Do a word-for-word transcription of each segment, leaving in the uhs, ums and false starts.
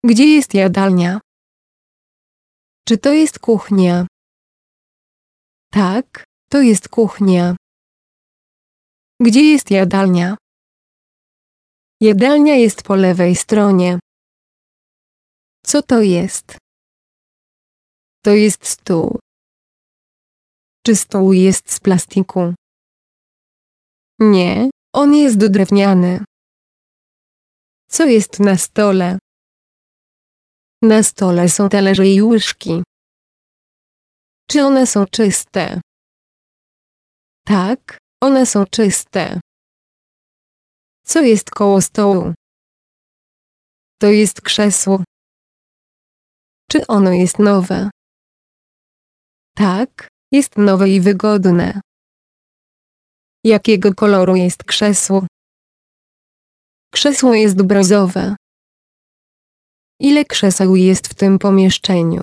Gdzie jest jadalnia? Czy to jest kuchnia? Tak, to jest kuchnia. Gdzie jest jadalnia? Jadalnia jest po lewej stronie. Co to jest? To jest stół. Czy stół jest z plastiku? Nie, on jest drewniany. Co jest na stole? Na stole są talerze i łyżki. Czy one są czyste? Tak, one są czyste. Co jest koło stołu? To jest krzesło. Czy ono jest nowe? Tak, jest nowe i wygodne. Jakiego koloru jest krzesło? Krzesło jest brązowe. Ile krzeseł jest w tym pomieszczeniu?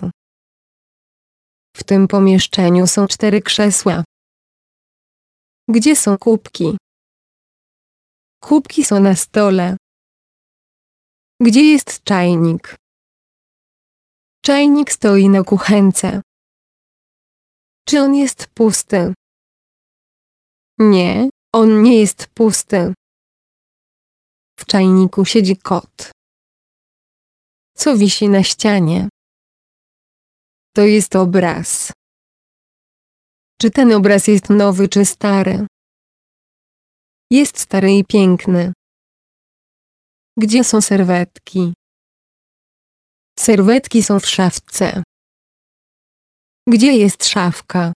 W tym pomieszczeniu są cztery krzesła. Gdzie są kubki? Kubki są na stole. Gdzie jest czajnik? Czajnik stoi na kuchence. Czy on jest pusty? Nie, on nie jest pusty. W czajniku siedzi kot. Co wisi na ścianie? To jest obraz. Czy ten obraz jest nowy czy stary? Jest stary i piękny. Gdzie są serwetki? Serwetki są w szafce. Gdzie jest szafka?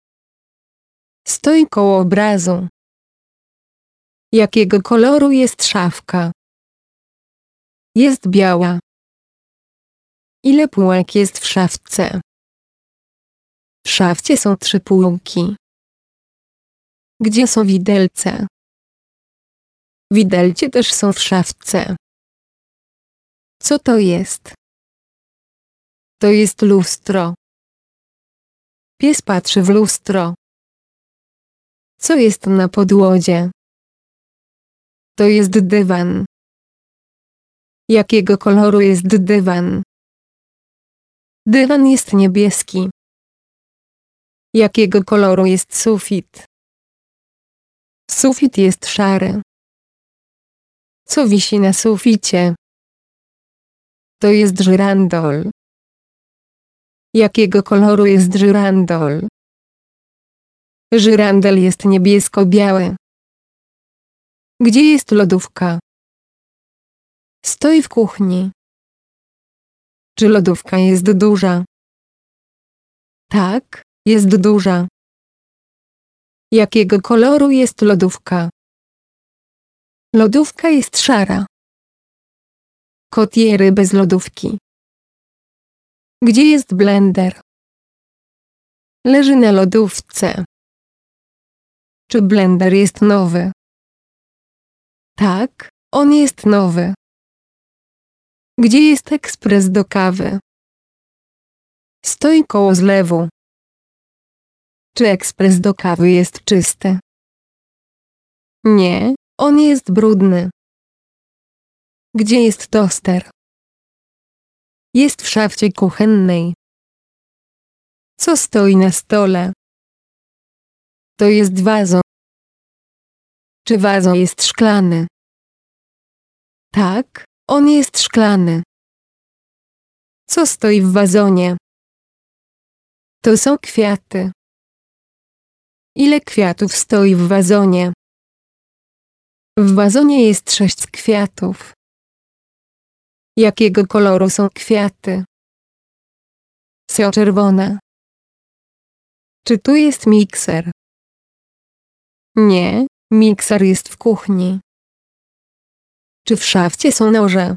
Stoi koło obrazu. Jakiego koloru jest szafka? Jest biała. Ile półek jest w szafce? W szafce są trzy półki. Gdzie są widelce? Widelce też są w szafce. Co to jest? To jest lustro. Pies patrzy w lustro. Co jest na podłodze? To jest dywan. Jakiego koloru jest dywan? Dywan jest niebieski. Jakiego koloru jest sufit? Sufit jest szary. Co wisi na suficie? To jest żyrandol. Jakiego koloru jest żyrandol? Żyrandol jest niebiesko-biały. Gdzie jest lodówka? Stoi w kuchni. Czy lodówka jest duża? Tak, jest duża. Jakiego koloru jest lodówka? Lodówka jest szara. Kot je rybę z lodówki. Gdzie jest blender? Leży na lodówce. Czy blender jest nowy? Tak, on jest nowy. Gdzie jest ekspres do kawy? Stoi koło zlewu. Czy ekspres do kawy jest czysty? Nie, on jest brudny. Gdzie jest toster? Jest w szafce kuchennej. Co stoi na stole? To jest wazo. Czy wazo jest szklany? Tak, on jest szklany. Co stoi w wazonie? To są kwiaty. Ile kwiatów stoi w wazonie? W wazonie jest sześć kwiatów. Jakiego koloru są kwiaty? Są czerwone. Czy tu jest mikser? Nie, mikser jest w kuchni. Czy w szafce są noże?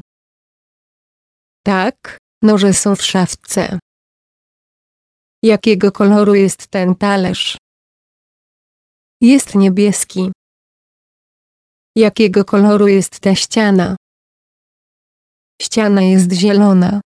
Tak, noże są w szafce. Jakiego koloru jest ten talerz? Jest niebieski. Jakiego koloru jest ta ściana? Ściana jest zielona.